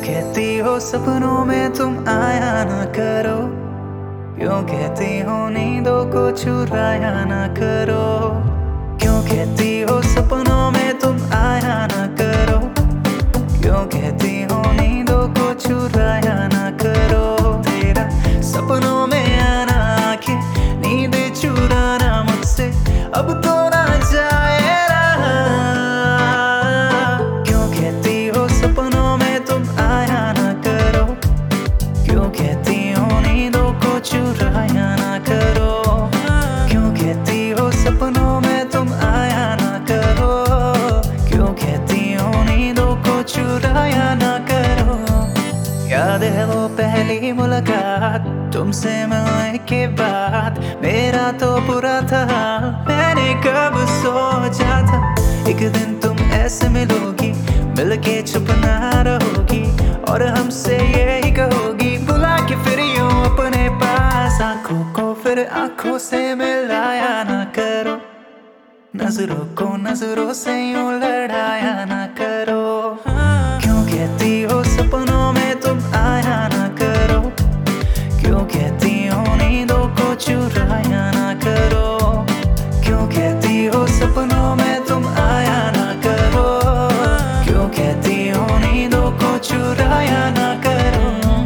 कहती हो सपनों में तुम आया ना करो, क्यों कहती हो नींदों को चुराया ना करो, क्यों कहती हो सपनों में तुम आया ना करो, क्यों कहती हो नींदों को चुराया ना करो। तेरा सपनों में आना आके नींद चुराना मुझसे अब तो ना जाए रहा। क्यों कहती हो सपनों में तुम आया ना करो, क्यों कहती हो नींदों को चुराया ना करो, क्यों कहती हो सपनों में तुम आया ना करो, क्यों कहती हो नींदों को चुराया ना करो। याद है वो पहली मुलाकात तुमसे मिलने के बाद, मेरा तो बुरा था, मैंने कब सोचा था एक दिन तुम ऐसे मिलोगी, मिलके चुप ना रहोगी और हमसे यही कहोगी, बुला के फिर यूं अपने पास, आंखों को फिर आंखों से मिलाया ना करो, नजरों को नजरों से यूं लड़ाया ना करो। क्यों कहती हो सपनों में तुम आया ना करो, क्यों कहती हो नींदों को चुराया ना करो, क्यों कहती हो सपनों में तुम आया ना करो, क्यों कहती हो नींदों को चुराया ना करो।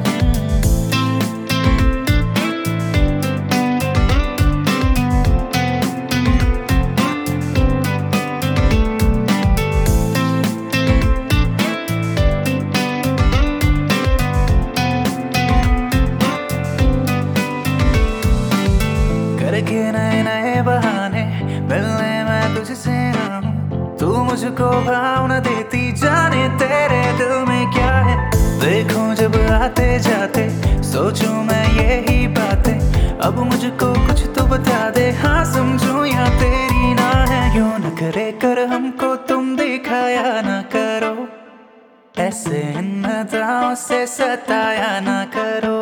करके नए नए बहाने मिलने मैं तुझसे आऊं, तू मुझको भाव न देती, जाने तेरे दिल में क्या है। देखूं जब आते जाते सोचूं मैं यही बातें, अब मुझको कुछ तो बता दे, हाँ समझूं या तेरी ना है। क्यों न करे कर हमको तुम दिखाया ना करो, ऐसे इन अदाओं से सताया ना करो।